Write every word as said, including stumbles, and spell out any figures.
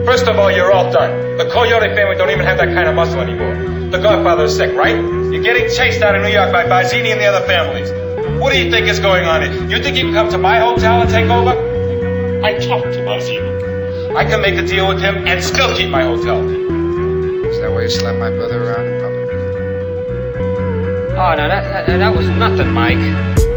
First of all, you're all done. The Coyote family don't even have that kind of muscle anymore. The Godfather is sick, right? You're getting chased out of New York by Barzini and the other families. What do you think is going on here? You think you can come to my hotel and take over? I talked to Barzini. I can make a deal with him and still keep my hotel. Is that why you slapped my brother around in public? Oh, no, that, that, that was nothing, Mike.